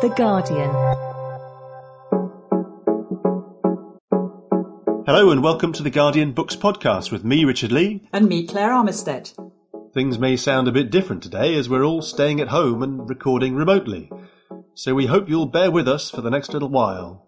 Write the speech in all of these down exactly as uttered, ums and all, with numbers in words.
The Guardian. Hello and welcome to The Guardian Books Podcast with me, Richard Lee. And me, Claire Armistead. Things may sound a bit different today as we're all staying at home and recording remotely. So we hope you'll bear with us for the next little while.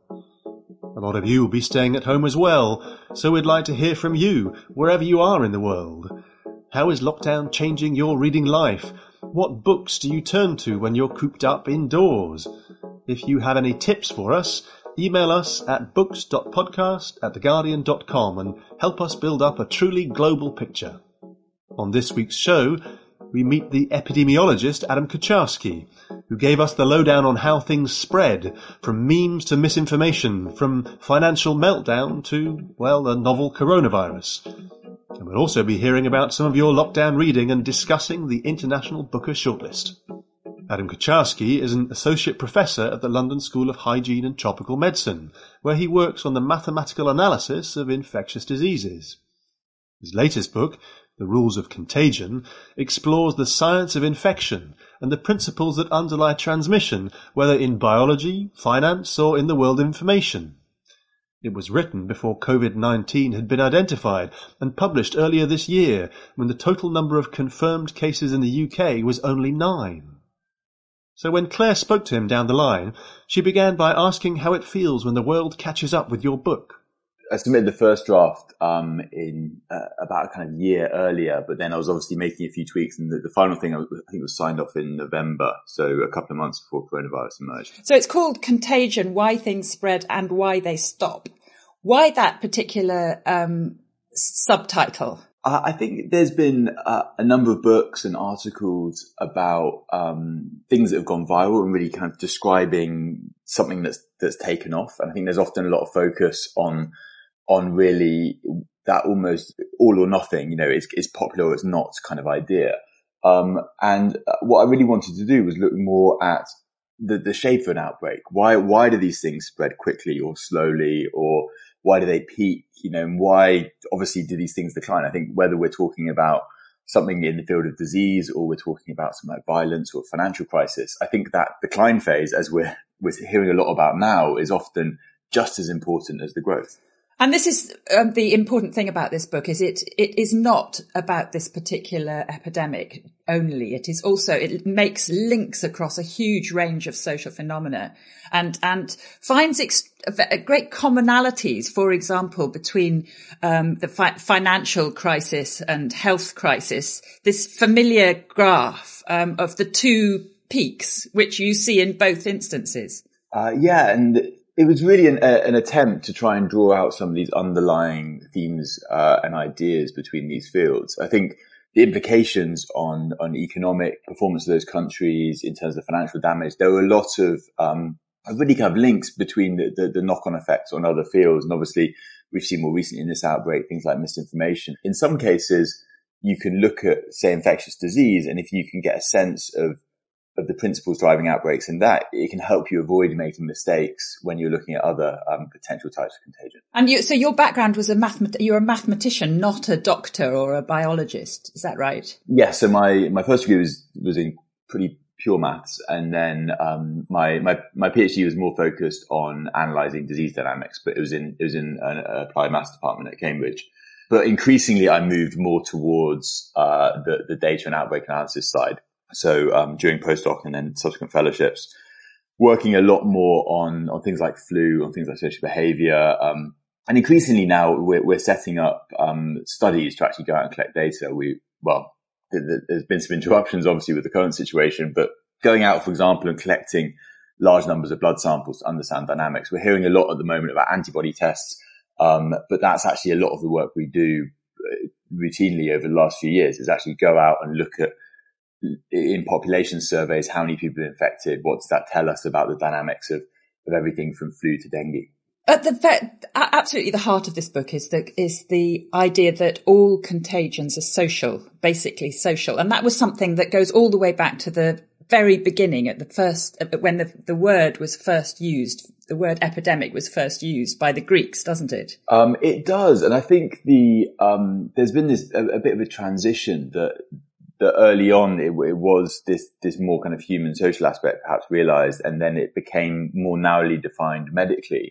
A lot of you will be staying at home as well, so we'd like to hear from you, wherever you are in the world. How is lockdown changing your reading life? What books do you turn to when you're cooped up indoors? If you have any tips for us, email us at books dot podcast at the guardian dot com and help us build up a truly global picture. On this week's show, we meet the epidemiologist Adam Kucharski, who gave us the lowdown on how things spread, from memes to misinformation, from financial meltdown to, well, the novel coronavirus. And we'll also be hearing about some of your lockdown reading and discussing the International Booker Shortlist. Adam Kucharski is an associate professor at the London School of Hygiene and Tropical Medicine, where he works on the mathematical analysis of infectious diseases. His latest book, The Rules of Contagion, explores the science of infection and the principles that underlie transmission, whether in biology, finance, or in the world of information. It was written before covid nineteen had been identified and published earlier this year, when the total number of confirmed cases in the U K was only nine. So when Claire spoke to him down the line, she began by asking how it feels when the world catches up with your book. I submitted the first draft um, in uh, about a kind of year earlier, but then I was obviously making a few tweaks, and the, the final thing I, was, I think was signed off in November, so a couple of months before coronavirus emerged. So it's called Contagion: Why Things Spread and Why They Stop. Why that particular um, subtitle? Uh, I think there's been uh, a number of books and articles about um, things that have gone viral and really kind of describing something that's that's taken off, and I think there's often a lot of focus on on really that almost all or nothing, you know, it's, it's popular or it's not kind of idea. Um, and what I really wanted to do was look more at the, the shape of an outbreak. Why, why do these things spread quickly or slowly, or why do they peak, you know, and why obviously do these things decline? I think whether we're talking about something in the field of disease or we're talking about something like violence or financial crisis, I think that decline phase, as we're, we're hearing a lot about now, is often just as important as the growth. And this is um, the important thing about this book is it it is not about this particular epidemic only. It is also, it makes links across a huge range of social phenomena and and finds ex- great commonalities, for example, between um, the fi- financial crisis and health crisis. This familiar graph um, of the two peaks, which you see in both instances. Uh, yeah, and it was really an, a, an attempt to try and draw out some of these underlying themes uh, and ideas between these fields. I think the implications on, on economic performance of those countries in terms of financial damage, there were a lot of um, really kind of links between the, the, the knock-on effects on other fields. And obviously, we've seen more recently in this outbreak, things like misinformation. In some cases, you can look at, say, infectious disease, and if you can get a sense of of the principles driving outbreaks, and that it can help you avoid making mistakes when you're looking at other um, potential types of contagion. And you, so your background was a mathemat- you're a mathematician, not a doctor or a biologist. Is that right? Yeah. So my, my first degree was, was in pretty pure maths. And then, um, my, my, my PhD was more focused on analyzing disease dynamics, but it was in, it was in an applied maths department at Cambridge. But increasingly I moved more towards, uh, the, the data and outbreak analysis side. So, um, during postdoc and then subsequent fellowships, working a lot more on, on things like flu, on things like social behavior. Um, and increasingly now we're, we're setting up, um, studies to actually go out and collect data. We, well, th- th- there's been some interruptions obviously with the current situation, but going out, for example, and collecting large numbers of blood samples to understand dynamics. We're hearing a lot at the moment about antibody tests. Um, but that's actually a lot of the work we do routinely over the last few years, is actually go out and look at, in population surveys, how many people are infected, what does that tell us about the dynamics of, of everything from flu to dengue? At the absolutely the heart of this book is the is the idea that all contagions are social, basically social, and that was something that goes all the way back to the very beginning, at the first when the the word was first used. The word epidemic was first used by the Greeks, doesn't it? Um, it does, and I think the um, there's been this a, a bit of a transition that that early on it, it was this, this more kind of human social aspect perhaps realized, and then it became more narrowly defined medically.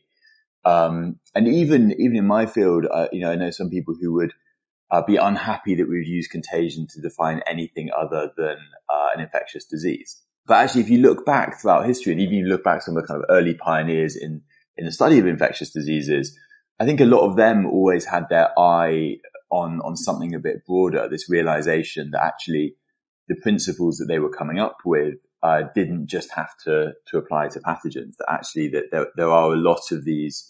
Um, and even, even in my field, uh, you know, I know some people who would uh, be unhappy that we would use contagion to define anything other than uh, an infectious disease. But actually, if you look back throughout history, and even if you look back some of the kind of early pioneers in, in the study of infectious diseases, I think a lot of them always had their eye on, on something a bit broader, this realization that actually the principles that they were coming up with uh, didn't just have to, to apply to pathogens, that actually that there, there are a lot of these,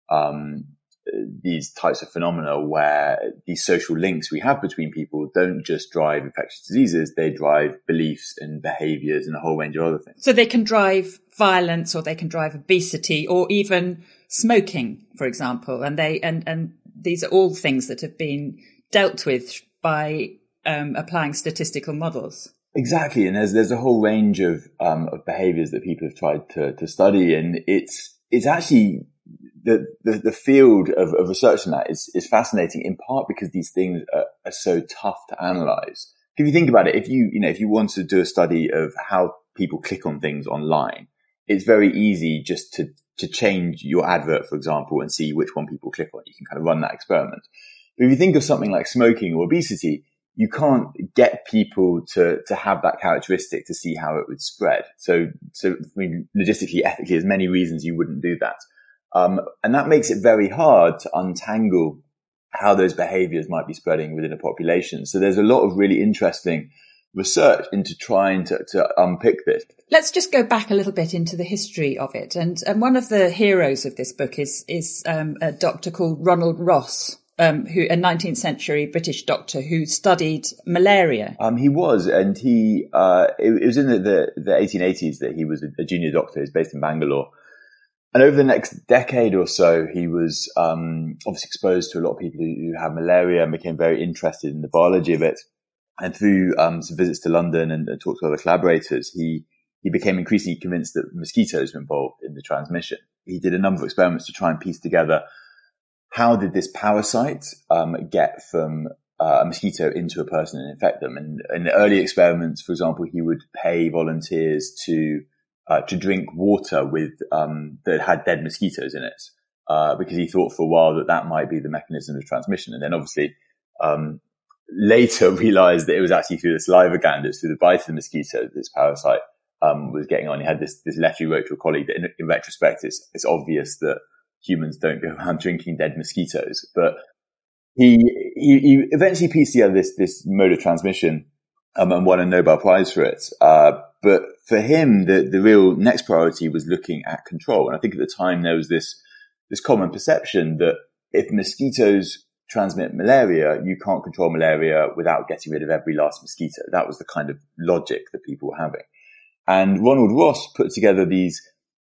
um, these types of phenomena where these social links we have between people don't just drive infectious diseases, they drive beliefs and behaviors and a whole range of other things. So they can drive violence, or they can drive obesity, or even smoking, for example. And they, and, and these are all things that have been dealt with by um, applying statistical models. Exactly. And there's, there's a whole range of, um, of behaviors that people have tried to, to study. And it's, it's actually, The, the, the field of, of research in that is, is fascinating, in part because these things are, are so tough to analyze. If you think about it, if you, you know, if you want to do a study of how people click on things online, it's very easy just to, to change your advert, for example, and see which one people click on. You can kind of run that experiment. But if you think of something like smoking or obesity, you can't get people to, to have that characteristic to see how it would spread. So, so I mean, logistically, ethically, there's many reasons you wouldn't do that. Um, and that makes it very hard to untangle how those behaviors might be spreading within a population. So there's a lot of really interesting research into trying to, to unpick this. Let's just go back a little bit into the history of it. And, and one of the heroes of this book is, is, um, a doctor called Ronald Ross, um, who, a nineteenth century British doctor who studied malaria. Um, he was, and he, uh, it, it was in the, the, the eighteen eighties that he was a, a junior doctor. He's based in Bangalore. And over the next decade or so, he was um, obviously exposed to a lot of people who, who have malaria and became very interested in the biology of it. And through um, some visits to London and, and talks to other collaborators, he he became increasingly convinced that mosquitoes were involved in the transmission. He did a number of experiments to try and piece together how did this parasite um, get from uh, a mosquito into a person and infect them. And in the early experiments, for example, he would pay volunteers to Uh, to drink water with, um, that had dead mosquitoes in it, uh, because he thought for a while that that might be the mechanism of transmission. And then obviously, um, later realized that it was actually through the saliva gland, it's through the bite of the mosquito that this parasite, um, was getting on. He had this, this letter he wrote to a colleague that in, in retrospect, it's, it's obvious that humans don't go around drinking dead mosquitoes, but he, he, he eventually pieced together this, this mode of transmission, um, and won a Nobel Prize for it. Uh, But for him, the, the real next priority was looking at control. And I think at the time there was this, this common perception that if mosquitoes transmit malaria, you can't control malaria without getting rid of every last mosquito. That was the kind of logic that people were having. And Ronald Ross put together these,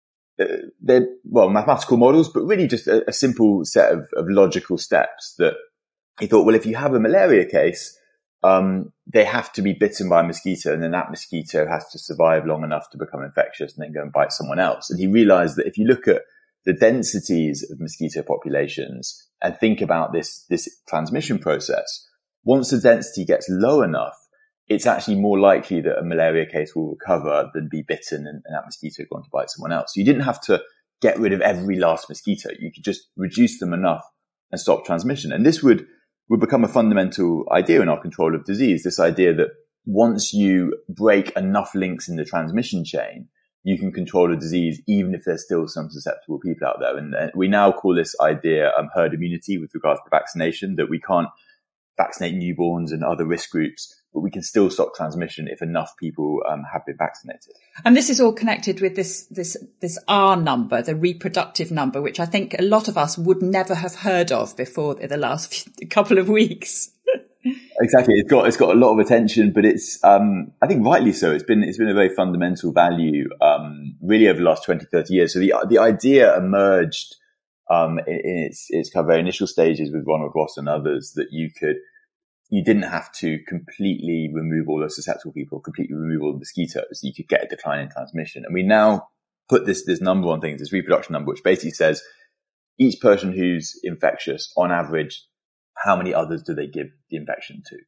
uh, they're, well, mathematical models, but really just a, a simple set of, of logical steps that he thought, well, if you have a malaria case, Um, they have to be bitten by a mosquito, and then that mosquito has to survive long enough to become infectious and then go and bite someone else. And he realized that if you look at the densities of mosquito populations and think about this, this transmission process, once the density gets low enough, it's actually more likely that a malaria case will recover than be bitten and, and that mosquito go on to bite someone else. So you didn't have to get rid of every last mosquito. You could just reduce them enough and stop transmission. And this would would become a fundamental idea in our control of disease, this idea that once you break enough links in the transmission chain, you can control a disease even if there's still some susceptible people out there. And uh, we now call this idea um, herd immunity with regards to vaccination, that we can't vaccinate newborns and other risk groups, but we can still stop transmission if enough people um, have been vaccinated. And this is all connected with this, this, this R number, the reproductive number, which I think a lot of us would never have heard of before the last few, couple of weeks. Exactly. It's got, it's got a lot of attention, but it's, um, I think rightly so. It's been, it's been a very fundamental value, um, really over the last twenty, thirty years. So the, the idea emerged, um, in, in its, its kind of very initial stages with Ronald Ross and others, that you could, you didn't have to completely remove all the susceptible people, completely remove all the mosquitoes. You could get a decline in transmission. And we now put this, this number on things, this reproduction number, which basically says each person who's infectious, on average, how many others do they give the infection to?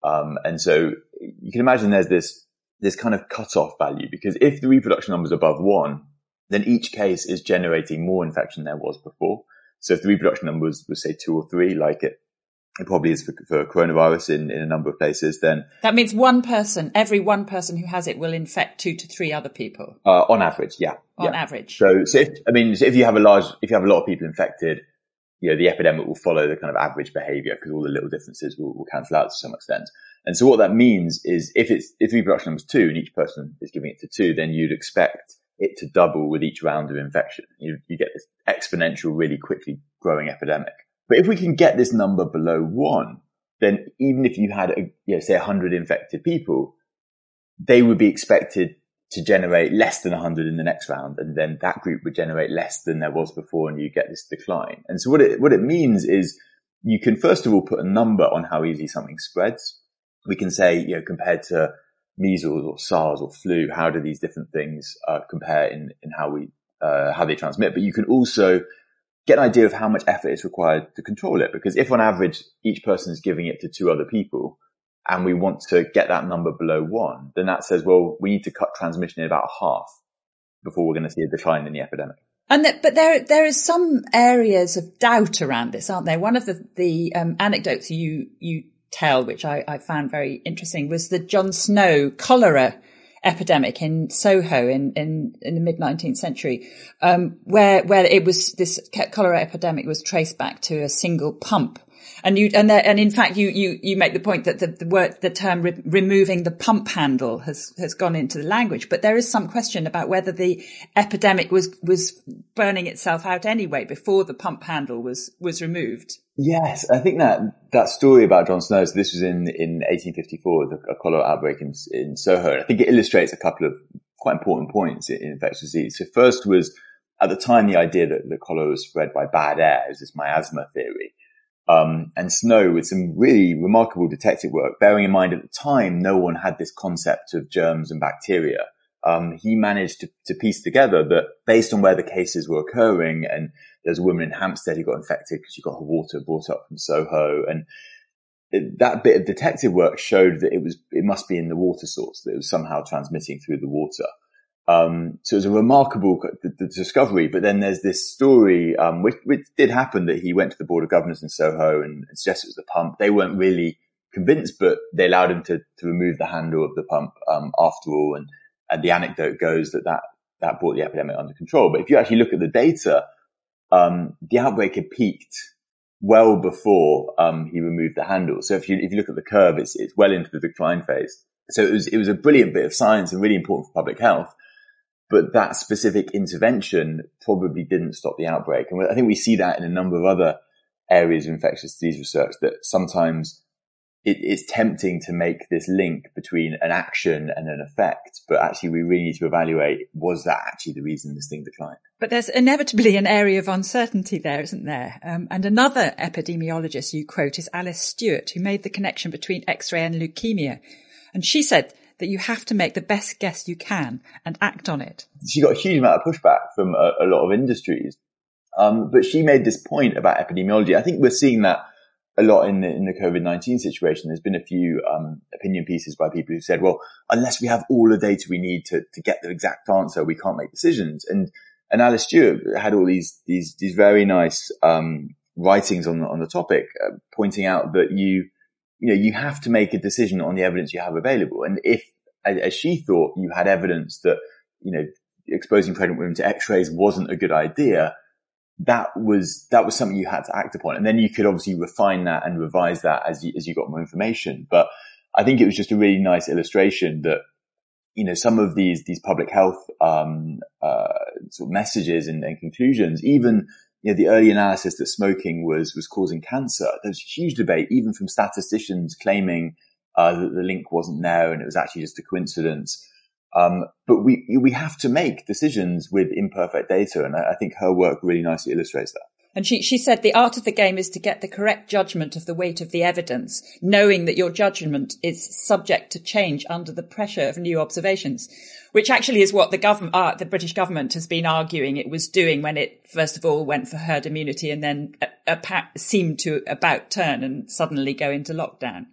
Um, and so you can imagine there's this, this kind of cutoff value, because if the reproduction number is above one, then each case is generating more infection than there was before. So if the reproduction number was, was say two or three, like it, it probably is for, for coronavirus in, in a number of places, then that means one person, every one person who has it will infect two to three other people. Uh, on average, yeah. On yeah. average. So, so if, I mean, so if you have a large, if you have a lot of people infected, you know, the epidemic will follow the kind of average behavior, because all the little differences will, will cancel out to some extent. And so what that means is if it's, if reproduction number is two and each person is giving it to two, then you'd expect it to double with each round of infection. You, you get this exponential, really quickly growing epidemic. But if we can get this number below one, then even if you had, a, you know, say one hundred infected people, they would be expected to generate less than one hundred in the next round. And then that group would generate less than there was before, and you get this decline. And so what it, what it means is you can first of all put a number on how easily something spreads. We can say, you know, compared to measles or SARS or flu, how do these different things uh, compare in, in how we, uh, how they transmit? But you can also get an idea of how much effort is required to control it. Because if on average each person is giving it to two other people, and we want to get that number below one, then that says, well, we need to cut transmission in about half before we're going to see a decline in the epidemic. And that, but there, there is some areas of doubt around this, aren't there? One of the, the um, anecdotes you, you tell, which I, I found very interesting, was the John Snow cholera epidemic in Soho in, in, in the mid nineteenth century, um, where, where it was, this cholera epidemic was traced back to a single pump. And you, and there, and in fact, you, you, you make the point that the, the word, the term re- removing the pump handle has, has gone into the language. But there is some question about whether the epidemic was, was burning itself out anyway before the pump handle was, was removed. Yes, I think that, that story about John Snow, so this was in, in eighteen fifty-four, the a cholera outbreak in, in Soho. I think it illustrates a couple of quite important points in, in infectious disease. So first was, at the time, the idea that the cholera was spread by bad air, is this miasma theory. Um, and Snow, with some really remarkable detective work, bearing in mind at the time, no one had this concept of germs and bacteria. Um, he managed to, to piece together that based on where the cases were occurring, and there's a woman in Hampstead who got infected because she got her water brought up from Soho. And it, that bit of detective work showed that it was, it must be in the water source, that it was somehow transmitting through the water. Um, so it was a remarkable the, the discovery, but then there's this story, um, which, which did happen, that he went to the Board of Governors in Soho and suggested it was the pump. They weren't really convinced, but they allowed him to, to remove the handle of the pump, um, after all. And, and the anecdote goes that, that that brought the epidemic under control. But if you actually look at the data, um, the outbreak had peaked well before, um, he removed the handle. So if you, if you look at the curve, it's, it's well into the decline phase. So it was, it was a brilliant bit of science and really important for public health. But that specific intervention probably didn't stop the outbreak. And I think we see that in a number of other areas of infectious disease research, that sometimes it, it's tempting to make this link between an action and an effect. But actually, we really need to evaluate, was that actually the reason this thing declined? But there's inevitably an area of uncertainty there, isn't there? Um, and another epidemiologist you quote is Alice Stewart, who made the connection between X-ray and leukemia. And she said that you have to make the best guess you can and act on it. She got a huge amount of pushback from a, a lot of industries. Um, but she made this point about epidemiology. I think we're seeing that a lot in the, in the COVID nineteen situation. There's been a few, um, opinion pieces by people who said, well, unless we have all the data we need to, to get the exact answer, we can't make decisions. And, and Alice Stewart had all these, these, these very nice, um, writings on the, on the topic, uh, pointing out that you, you know, you have to make a decision on the evidence you have available. And if, as she thought, you had evidence that, you know, exposing pregnant women to x-rays wasn't a good idea, that was, that was something you had to act upon. And then you could obviously refine that and revise that as you, as you got more information. But I think it was just a really nice illustration that, you know, some of these, these public health, um, uh, sort of messages and, and conclusions, even, you know, the early analysis that smoking was, was causing cancer. There was a huge debate, even from statisticians claiming, uh, that the link wasn't there and it was actually just a coincidence. Um, but we, we have to make decisions with imperfect data. And I, I think her work really nicely illustrates that. And she, she said the art of the game is to get the correct judgment of the weight of the evidence, knowing that your judgment is subject to change under the pressure of new observations, which actually is what the government, uh, the British government has been arguing it was doing when it first of all went for herd immunity and then a, a, seemed to about turn and suddenly go into lockdown.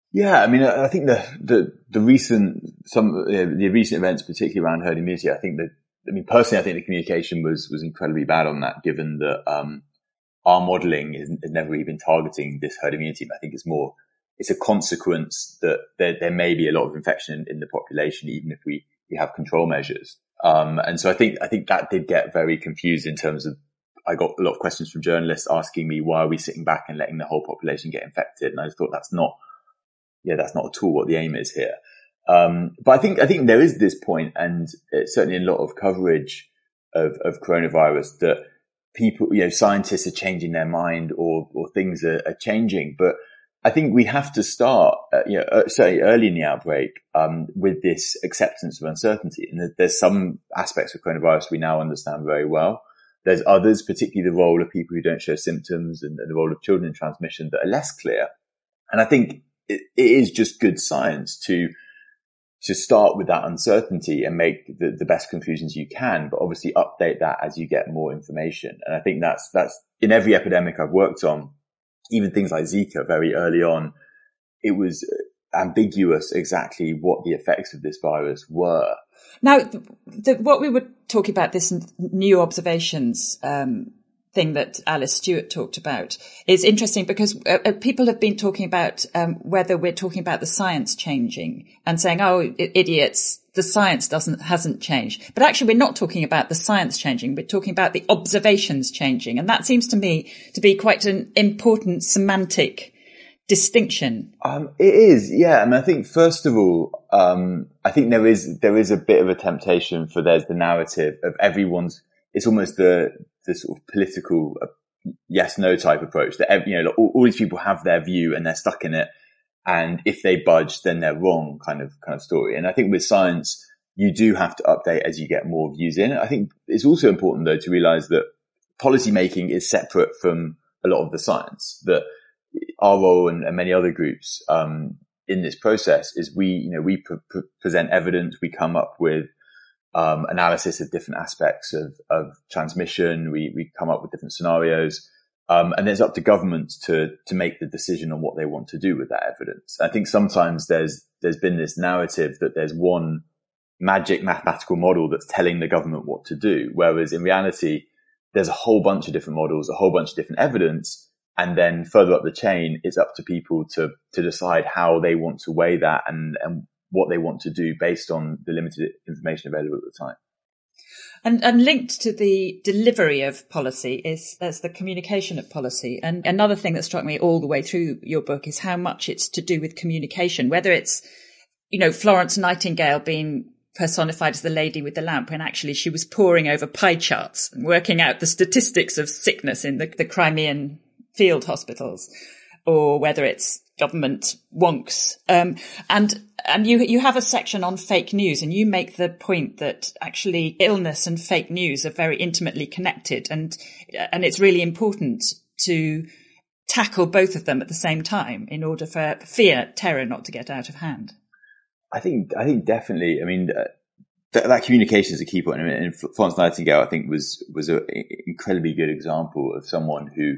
Yeah, I mean, I think the the, the recent some uh, the recent events, particularly around herd immunity, I think that I mean personally, I think the communication was was incredibly bad on that, given that um, our modelling is, is never really been targeting this herd immunity. I think it's more it's a consequence that there, there may be a lot of infection in, in the population, even if we, we have control measures. Um, and so I think I think that did get very confused in terms of. I got a lot of questions from journalists asking me, why are we sitting back and letting the whole population get infected? And I just thought that's not. Yeah, that's not at all what the aim is here. Um, but I think, I think there is this point, and it's certainly a lot of coverage of, of coronavirus, that people, you know, scientists are changing their mind, or, or things are, are changing. But I think we have to start, uh, you know, uh, certainly early in the outbreak, um, with this acceptance of uncertainty. And there's some aspects of coronavirus we now understand very well. There's others, particularly the role of people who don't show symptoms, and, and the role of children in transmission, that are less clear. And I think, It, it is just good science to to start with that uncertainty and make the, the best conclusions you can, but obviously update that as you get more information. And I think that's that's in every epidemic I've worked on, even things like Zika. Very early on, it was ambiguous exactly what the effects of this virus were. Now, the, the, what we were talking about, this new observations um thing that Alice Stewart talked about, is interesting because uh, people have been talking about um, whether we're talking about the science changing and saying, oh, I- idiots, the science doesn't hasn't changed. But actually, we're not talking about the science changing. We're talking about the observations changing. And that seems to me to be quite an important semantic distinction. Um, it is, yeah. I mean, I think first of all, um, I think there is there is a bit of a temptation for there's the narrative of everyone's. It's almost the the sort of political uh, yes-no type approach that, you know, like all, all these people have their view and they're stuck in it. And if they budge, then they're wrong kind of, kind of story. And I think with science, you do have to update as you get more views in. I think it's also important though to realize that policy making is separate from a lot of the science, that our role and, and many other groups, um, in this process is we, you know, we pre- pre- present evidence, we come up with Um, analysis of different aspects of, of transmission. We, we come up with different scenarios. Um, and it's up to governments to, to make the decision on what they want to do with that evidence. I think sometimes there's, there's been this narrative that there's one magic mathematical model that's telling the government what to do. Whereas in reality, there's a whole bunch of different models, a whole bunch of different evidence. And then further up the chain, it's up to people to, to decide how they want to weigh that and, and what they want to do based on the limited information available at the time. And, and linked to the delivery of policy is there's the communication of policy. And another thing that struck me all the way through your book is how much it's to do with communication, whether it's, you know, Florence Nightingale being personified as the lady with the lamp when actually she was poring over pie charts and working out the statistics of sickness in the, the Crimean field hospitals, or whether it's government wonks. Um, and, and you, you have a section on fake news, and you make the point that actually illness and fake news are very intimately connected, and, and it's really important to tackle both of them at the same time in order for fear, terror not to get out of hand. I think, I think definitely, I mean, uh, th- that communication is a key point. I mean, and Florence Nightingale, I think was, was an incredibly good example of someone who,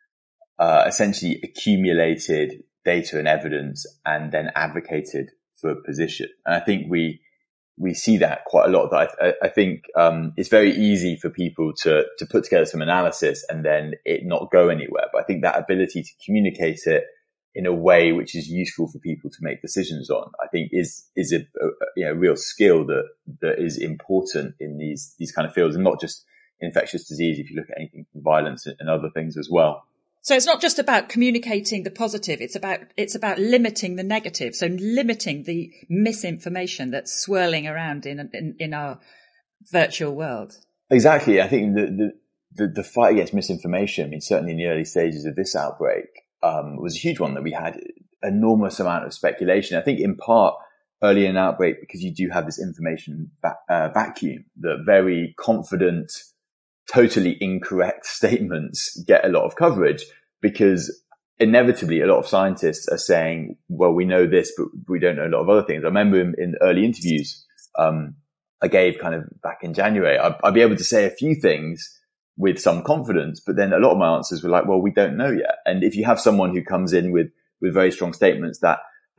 uh, essentially accumulated data and evidence and then advocated for a position. And I think we, we see that quite a lot. That I, I think, um, it's very easy for people to, to put together some analysis and then it not go anywhere. But I think that ability to communicate it in a way which is useful for people to make decisions on, I think is, is a, a you know, real skill that, that is important in these, these kind of fields, and not just infectious disease. If you look at anything from violence and other things as well. So it's not just about communicating the positive. It's about, it's about limiting the negative. So limiting the misinformation that's swirling around in, in, in our virtual world. Exactly. I think the, the, the, the fight against misinformation, I mean, certainly in the early stages of this outbreak, um, was a huge one, that we had enormous amount of speculation. I think in part early in an outbreak because you do have this information va- uh, vacuum, that very confident, totally incorrect statements get a lot of coverage, because inevitably a lot of scientists are saying, well, we know this, but we don't know a lot of other things. I remember in, in early interviews, um, I gave kind of back in January, I'd, I'd be able to say a few things with some confidence, but then a lot of my answers were like, well, we don't know yet. And if you have someone who comes in with, with very strong statements, that,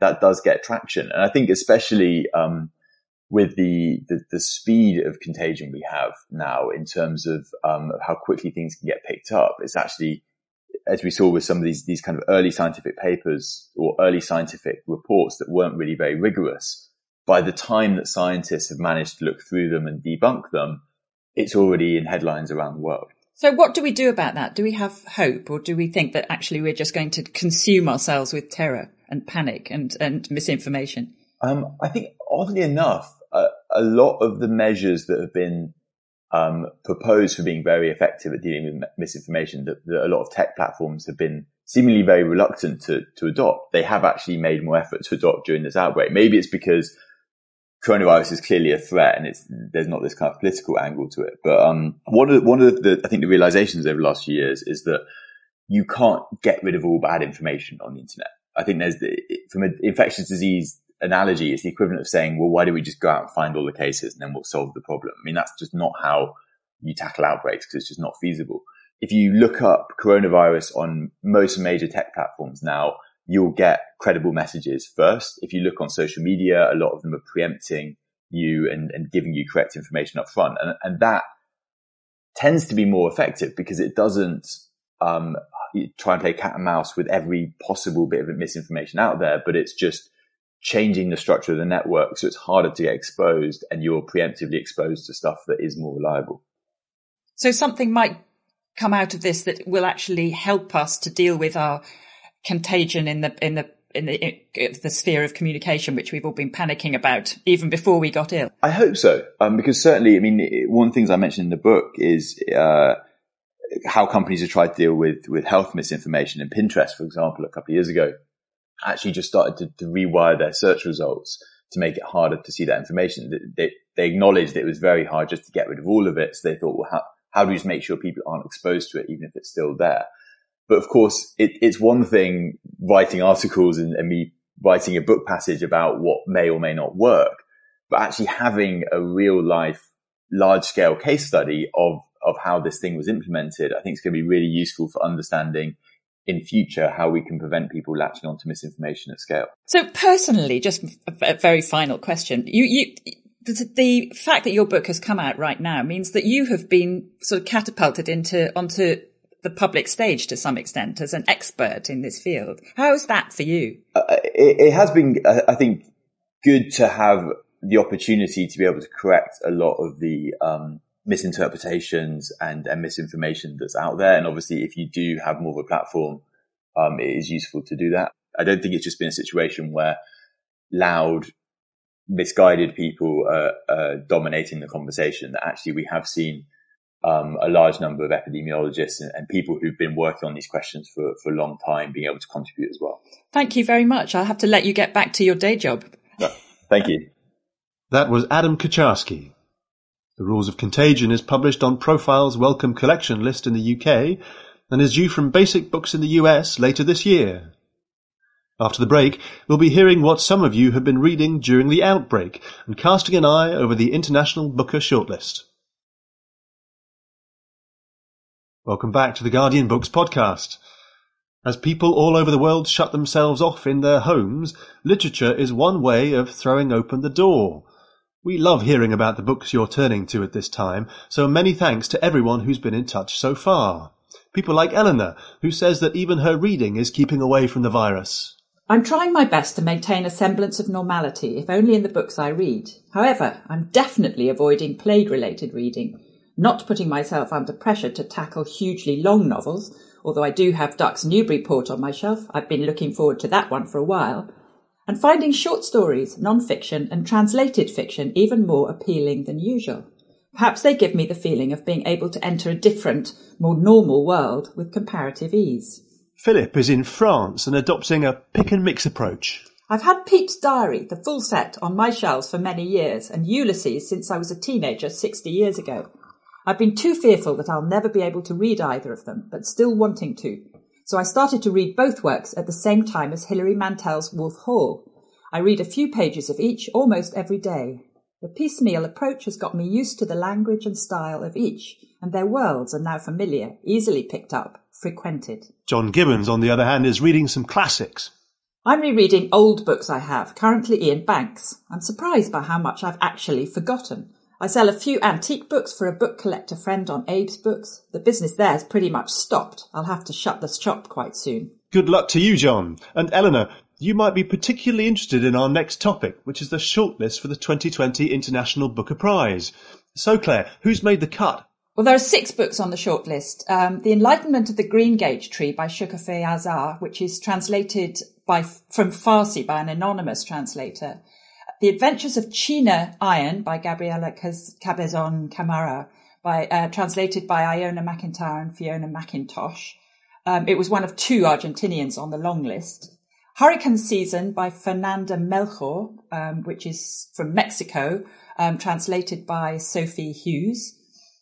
that does get traction. And I think especially, um, with the, the, the speed of contagion we have now in terms of, um, of how quickly things can get picked up, it's actually, as we saw with some of these, these kind of early scientific papers or early scientific reports that weren't really very rigorous, by the time that scientists have managed to look through them and debunk them, it's already in headlines around the world. So what do we do about that? Do we have hope, or do we think that actually we're just going to consume ourselves with terror and panic and, and misinformation? Um, I think oddly enough, a, a lot of the measures that have been um, proposed for being very effective at dealing with misinformation that, that a lot of tech platforms have been seemingly very reluctant to, to adopt. They have actually made more effort to adopt during this outbreak. Maybe it's because coronavirus is clearly a threat and it's, there's not this kind of political angle to it. But, um, one of the, one of the, I think the realizations over the last few years is that you can't get rid of all bad information on the internet. I think there's the, from an infectious disease analogy, it's the equivalent of saying, well, why don't we just go out and find all the cases and then we'll solve the problem? I mean, that's just not how you tackle outbreaks because it's just not feasible. If you look up coronavirus on most major tech platforms now, you'll get credible messages first. If you look on social media, a lot of them are preempting you and, and giving you correct information up front. And, and that tends to be more effective because it doesn't um, try and play cat and mouse with every possible bit of misinformation out there, but it's just changing the structure of the network so it's harder to get exposed and you're preemptively exposed to stuff that is more reliable. So something might come out of this that will actually help us to deal with our contagion in the in the in the, in the sphere of communication, which we've all been panicking about even before we got ill. I hope so, um, because certainly, I mean, one of the things I mentioned in the book is uh, how companies have tried to deal with with health misinformation. And Pinterest, for example, a couple of years ago, actually just started to, to rewire their search results to make it harder to see that information. They, they acknowledged that it was very hard just to get rid of all of it, so they thought, well, how, how do we just make sure people aren't exposed to it, even if it's still there? But of course, it, it's one thing writing articles and, and me writing a book passage about what may or may not work, but actually having a real life, large scale case study of, of how this thing was implemented, I think is going to be really useful for understanding in future how we can prevent people latching onto misinformation at scale. So personally, just a very final question. You, you, the, the fact that your book has come out right now means that you have been sort of catapulted into, onto the public stage to some extent as an expert in this field. How's that for you? Uh, it, it has been, I think, good to have the opportunity to be able to correct a lot of the um, misinterpretations and, and misinformation that's out there. And obviously, if you do have more of a platform, um, it is useful to do that. I don't think it's just been a situation where loud, misguided people are uh, dominating the conversation. That actually we have seen Um, a large number of epidemiologists and, and people who've been working on these questions for, for a long time being able to contribute as well. Thank you very much. I'll have to let you get back to your day job. No, thank you. That was Adam Kucharski. The Rules of Contagion is published on Profile's Wellcome Collection list in the U K and is due from Basic Books in the U S later this year. After the break, we'll be hearing what some of you have been reading during the outbreak and casting an eye over the International Booker shortlist. Welcome back to the Guardian Books podcast. As people all over the world shut themselves off in their homes, literature is one way of throwing open the door. We love hearing about the books you're turning to at this time, so many thanks to everyone who's been in touch so far. People like Eleanor, who says that even her reading is keeping away from the virus. I'm trying my best to maintain a semblance of normality, if only in the books I read. However, I'm definitely avoiding plague-related reading, not putting myself under pressure to tackle hugely long novels, although I do have Duck's Newburyport on my shelf. I've been looking forward to that one for a while. And finding short stories, non-fiction and translated fiction even more appealing than usual. Perhaps they give me the feeling of being able to enter a different, more normal world with comparative ease. Philip is in France and adopting a pick-and-mix approach. I've had Pete's Diary, the full set, on my shelves for many years, and Ulysses since I was a teenager sixty years ago. I've been too fearful that I'll never be able to read either of them, but still wanting to. So I started to read both works at the same time as Hilary Mantel's Wolf Hall. I read a few pages of each almost every day. The piecemeal approach has got me used to the language and style of each, and their worlds are now familiar, easily picked up, frequented. John Gibbons, on the other hand, is reading some classics. I'm rereading old books I have, currently Ian Banks. I'm surprised by how much I've actually forgotten. I sell a few antique books for a book collector friend on Abe's Books. The business there has pretty much stopped. I'll have to shut the shop quite soon. Good luck to you, John. And Eleanor, you might be particularly interested in our next topic, which is the shortlist for the twenty twenty International Booker Prize. So, Claire, who's made the cut? Well, there are six books on the shortlist. Um, The Enlightenment of the Greengage Tree by Shukafeh Azar, which is translated by from Farsi by an anonymous translator. The Adventures of China Iron by Gabriela Cabezon Camara, by, uh, translated by Iona McIntyre and Fiona McIntosh. Um, it was one of two Argentinians on the long list. Hurricane Season by Fernanda Melchor, um, which is from Mexico, um, translated by Sophie Hughes.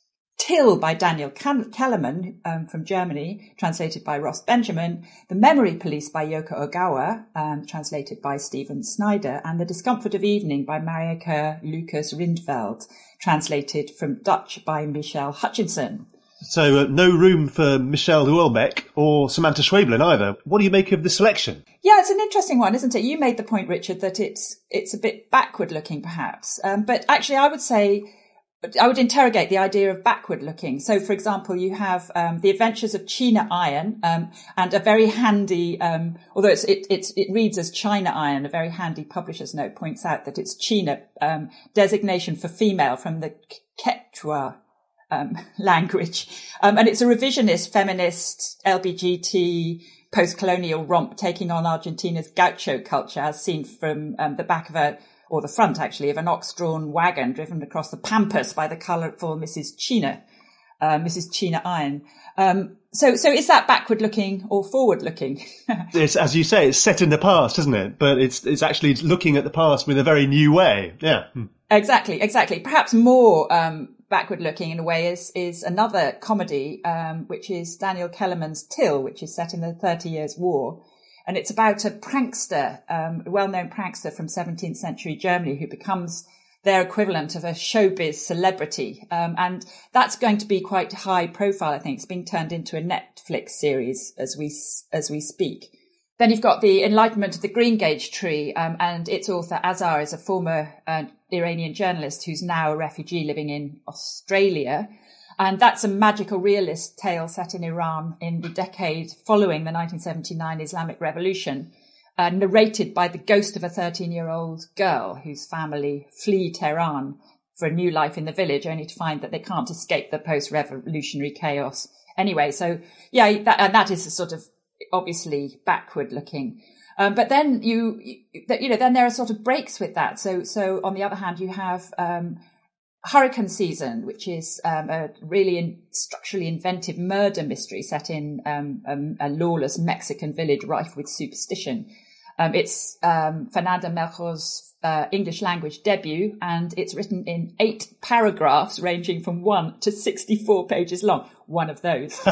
Till by Daniel Kellerman um, from Germany, translated by Ross Benjamin. The Memory Police by Yoko Ogawa, um, translated by Stephen Snyder. And The Discomfort of Evening by Marieke Lucas Rindveld, translated from Dutch by Michelle Hutchinson. So uh, no room for Michelle de Houellebecq or Samantha Schweblin either. What do you make of the selection? Yeah, it's an interesting one, isn't it? You made the point, Richard, that it's it's a bit backward looking, perhaps. Um, but actually, I would say I would interrogate the idea of backward looking. So, for example, you have um, The Adventures of China Iron, um, and a very handy, um, although it's, it, it's, it reads as China Iron, a very handy publisher's note points out that it's China, um, designation for female from the Quechua um, language. Um, and it's a revisionist, feminist, L G B T, post-colonial romp taking on Argentina's gaucho culture as seen from um, the back of a or the front, actually, of an ox-drawn wagon driven across the pampas by the colourful Missus China, uh, Missus China Iron. Um, so, so is that backward-looking or forward-looking? It's, as you say, it's set in the past, isn't it? But it's it's actually looking at the past with a very new way. Yeah. Exactly, exactly. Perhaps more um, backward-looking in a way is is another comedy, um, which is Daniel Kellerman's Till, which is set in the Thirty Years' War. And it's about a prankster, um, a well-known prankster from seventeenth century Germany who becomes their equivalent of a showbiz celebrity. Um, and that's going to be quite high profile, I think. It's being turned into a Netflix series as we, as we speak. Then you've got The Enlightenment of the Greengage Tree, um, and its author Azar is a former uh, Iranian journalist who's now a refugee living in Australia. And that's a magical realist tale set in Iran in the decade following the nineteen seventy-nine Islamic Revolution, uh, narrated by the ghost of a thirteen-year-old girl whose family flee Tehran for a new life in the village, only to find that they can't escape the post-revolutionary chaos. Anyway, so yeah, that, and that is a sort of obviously backward-looking. Um, but then you, you know, then there are sort of breaks with that. So, so on the other hand, you have um, Hurricane Season, which is um, a really in, structurally inventive murder mystery set in um, a, a lawless Mexican village rife with superstition. Um, it's um, Fernanda Melchor's uh, English language debut, and it's written in eight paragraphs ranging from one to sixty-four pages long. One of those.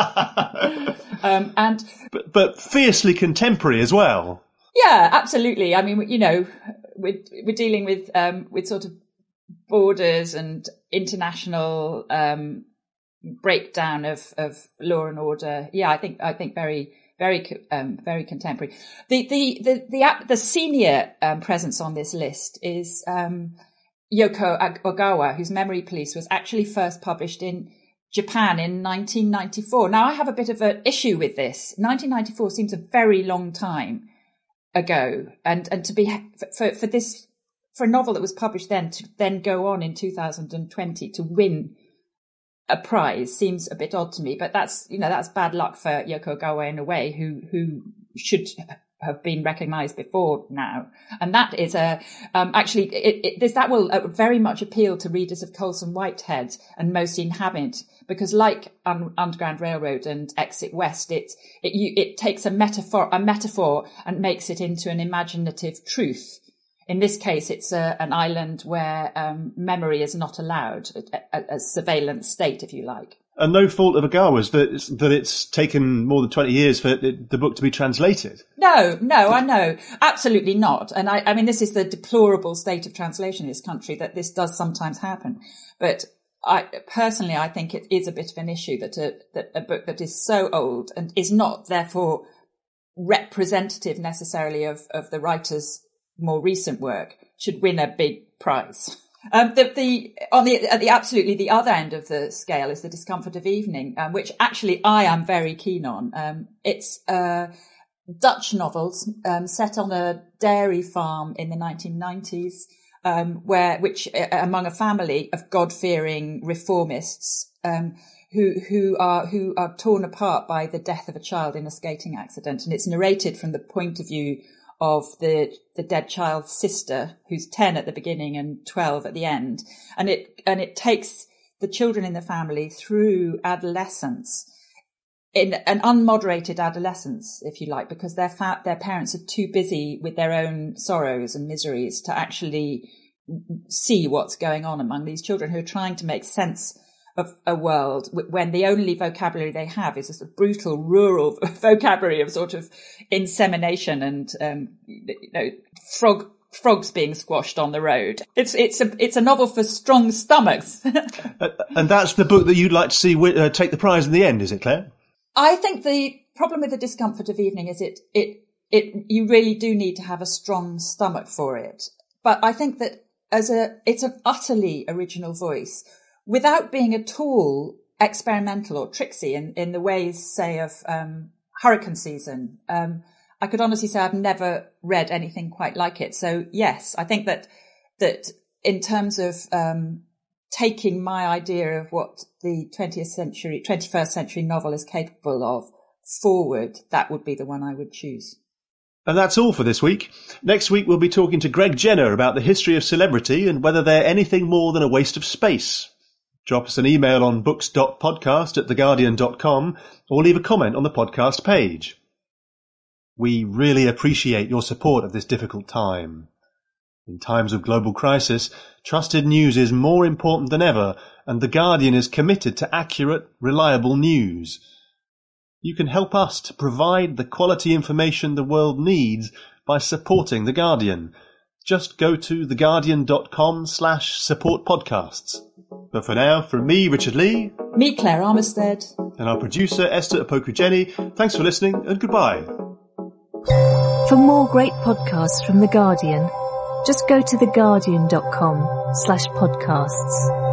um, and but, but fiercely contemporary as well. Yeah, absolutely. I mean, you know, we're, we're dealing with um, with sort of borders and international um, breakdown of, of law and order. Yeah, I think I think very very um, very contemporary. The the the the, the senior um, presence on this list is um, Yoko Ogawa, whose Memory Police was actually first published in Japan in nineteen ninety-four. Now, I have a bit of an issue with this. nineteen ninety-four seems a very long time ago, and and to be for for this. For a novel that was published then to then go on in two thousand twenty to win a prize seems a bit odd to me, but that's, you know, that's bad luck for Yoko Ogawa in a way, who, who should have been recognized before now. And that is a, um, actually, it, it, this, that will uh, very much appeal to readers of Colson Whitehead and Mohsin Hamid, because like Un- Underground Railroad and Exit West, it, it, you, it takes a metaphor, a metaphor and makes it into an imaginative truth. In this case, it's a, an island where um, memory is not allowed, a, a, a surveillance state, if you like. And no fault of Ogawa's that it's, that it's taken more than twenty years for it, the book to be translated. No, no, I know. Absolutely not. And I, I mean, this is the deplorable state of translation in this country, that this does sometimes happen. But I personally, I think it is a bit of an issue that a, that a book that is so old and is not, therefore, representative necessarily of, of the writer's more recent work should win a big prize. Um, the, the, on the, at the absolutely the other end of the scale is The Discomfort of Evening, um, which actually I am very keen on. Um, it's, uh, Dutch novels, um, set on a dairy farm in the nineteen nineties, um, where, which, uh, among a family of God-fearing reformists, um, who, who are, who are torn apart by the death of a child in a skating accident. And it's narrated from the point of view of the, the dead child's sister, who's ten at the beginning and twelve at the end. And it, and it takes the children in the family through adolescence, in an unmoderated adolescence, if you like, because their fa- their parents are too busy with their own sorrows and miseries to actually see what's going on among these children who are trying to make sense of a world when the only vocabulary they have is a brutal rural vocabulary of sort of insemination and, um, you know, frog, frogs being squashed on the road. It's, it's a, it's a novel for strong stomachs. And that's the book that you'd like to see uh, take the prize in the end, is it, Claire? I think the problem with The Discomfort of Evening is it, it, it, you really do need to have a strong stomach for it. But I think that as a, it's an utterly original voice, without being at all experimental or tricksy in, in the ways, say, of um, Hurricane Season. Um, I could honestly say I've never read anything quite like it. So, yes, I think that that in terms of um, taking my idea of what the twentieth century, twenty-first century novel is capable of forward, that would be the one I would choose. And that's all for this week. Next week, we'll be talking to Greg Jenner about the history of celebrity and whether they're anything more than a waste of space. Drop us an email on books dot podcast at the guardian dot com or leave a comment on the podcast page. We really appreciate your support at this difficult time. In times of global crisis, trusted news is more important than ever, and The Guardian is committed to accurate, reliable news. You can help us to provide the quality information the world needs by supporting The Guardian. Just go to theguardian.com slash support podcasts. But for now, from me, Richard Lee. Me, Claire Armistead. And our producer, Esther Opoku-Jenny. Thanks for listening and goodbye. For more great podcasts from The Guardian, just go to theguardian.com slash podcasts.